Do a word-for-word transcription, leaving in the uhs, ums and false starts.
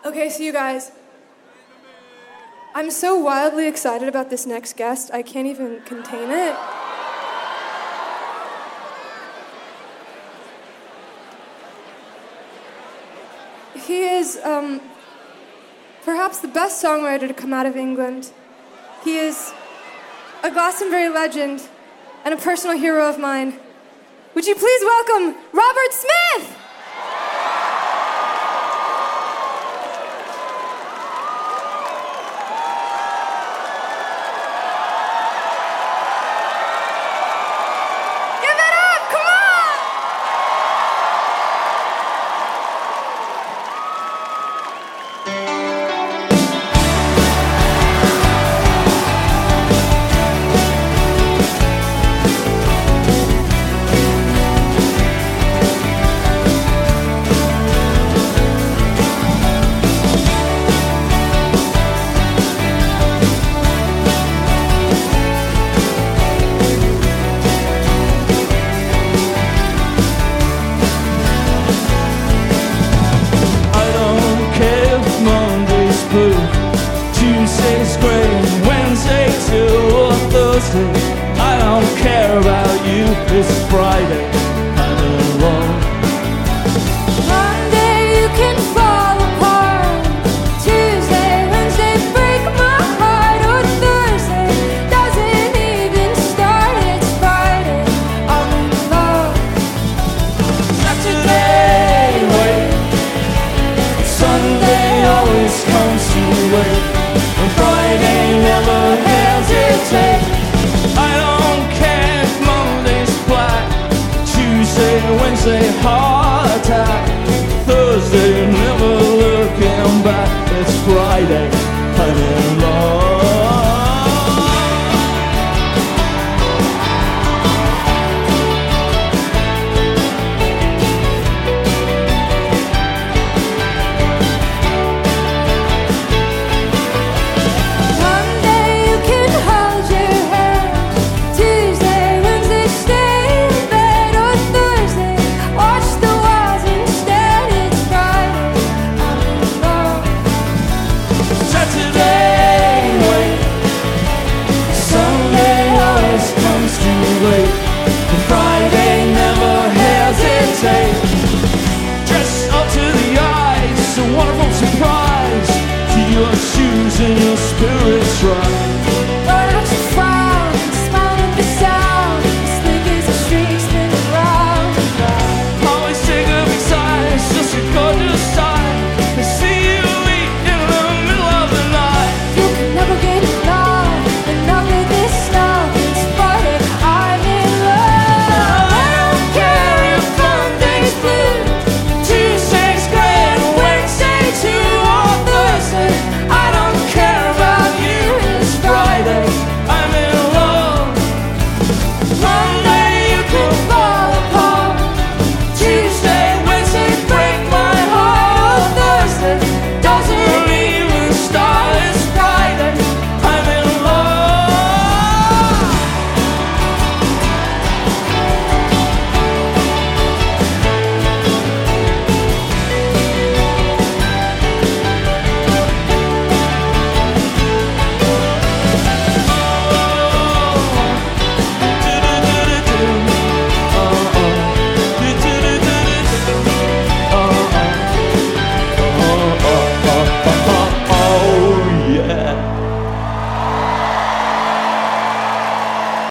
Okay, so you guys, I'm so wildly excited about this next guest, I can't even contain it. He is um, perhaps the best songwriter to come out of England. He is a Glastonbury legend and a personal hero of mine. Would you please welcome Robert Smith? Tuesday's great, Wednesday till Thursday. I don't care about you, it's Friday.